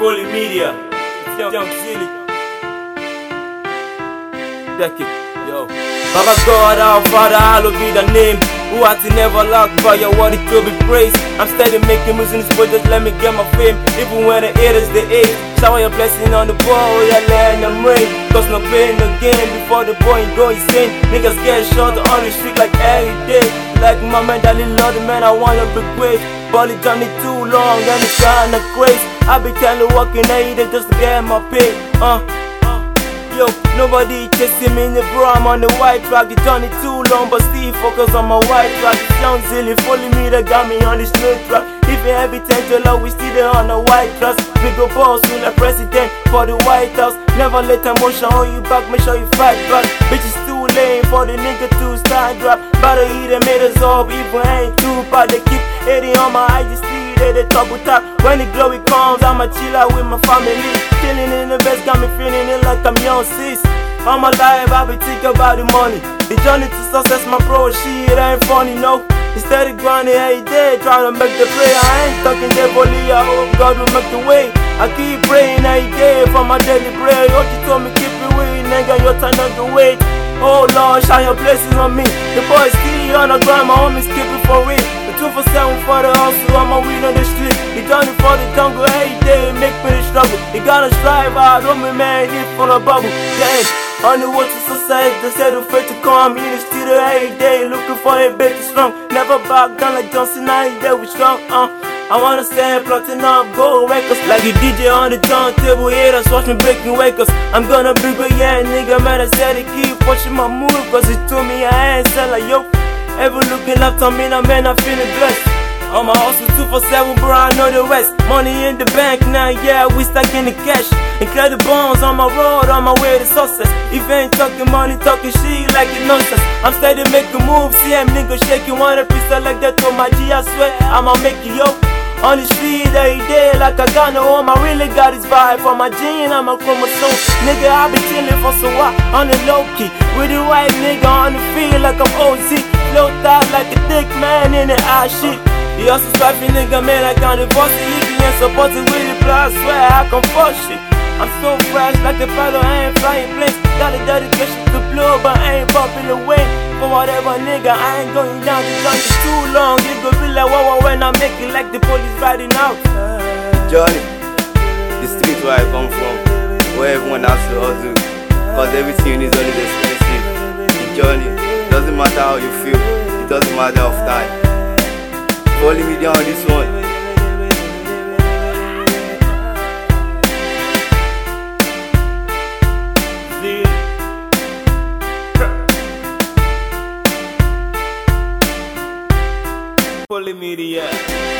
Foley Media. It's Young Silly. Check it, yo. Baba God, our Father, hallowed be the name. Who art in never lack, by your word it will be praised. I'm steady making moves in this boy, just let me get my fame. Even when the haters they hate, shower your blessing on the boy, yeah, let them rain. Cause no pain again, before the boy go insane. Niggas get shot on the street like every day. Like my man, that little other man, I wanna be great. But it done it too long, and it's kinda crazy. I be telling working haters just to get my pay. Yo, nobody chasing me in the bro, I'm on the white track. It done it too long, but still focus on my white track. It's Young Silly, Foley Media, got me on this new track. Even every 10 to love, we still there on the white tracks. We go boss, soon like president for the White House. Never let emotion hold you back, make sure you fight back. Bitches too lame for the nigga to start drop. Better eat them haters up, even ain't too bad. They keep hating on my IG still. They double tap. When the glory comes, I'ma chill out with my family. Chilling in the best, got me feeling it like I'm young sis. All my life, I be thinking about the money. The journey to success, my bro, shit ain't funny, no. Instead of grinding every day, trying to make the prayer. I ain't talking devil-y, I hope God will make the way. I keep praying every day for my daily bread. What you told me, keep it with, nigga, your time not to wait. Oh Lord, shine your blessings on me. The boys still on the grind, my homies keep it for real. 247 for the hustle, I'm a wheel on the street. He done it for the jungle, every day, make me the struggle. You gotta strive hard, don't be man, live for the bubble. Yeah, on the way to society, they said the fate to come. In the studio every day, looking for a better strong. Never back down like Johnson, every day we strong, I wanna stand plotting up, go records. Like a DJ on the turntable, haters watch me breaking wakers. I'm gonna be good, yeah, nigga, man, I said to keep watching my move. Cause it to me, I ain't sell like yo. Ever looking left on me, now man, I'm feeling blessed. On my hustle 247, bro, I know the rest. Money in the bank now, yeah, we stuck in the cash. And clear the bones on my road, on my way to success. If you ain't talking money, talking shit like it nonsense. I'm steady making moves, see them niggas shaking. Want a piece like that to my G, I swear, I'ma make it, yo. On the street every day, like I got no home, I really got this vibe for my gene, I'm a chromosome. Nigga, I be chillin' for so while, on the low key. With the white nigga on the field like I'm OZ. Flow tight like a thick man in the eye shit. The hustle striping nigga, man, I can't divorce it. If you ain't supported with the blood, I swear I can fuck shit. I'm so fresh like a pilot, I ain't flying planes. Got a dedication to blow, but I ain't popping away. For whatever nigga, I ain't going down. The gun is too long, it go be like wow when I make it like the police riding out. Johnny, the street where I come from, where everyone has to hustle. Cause everything you need is always expensive. The journey, doesn't matter how you feel, it doesn't matter of time. Foley Media on this one. Foley Media.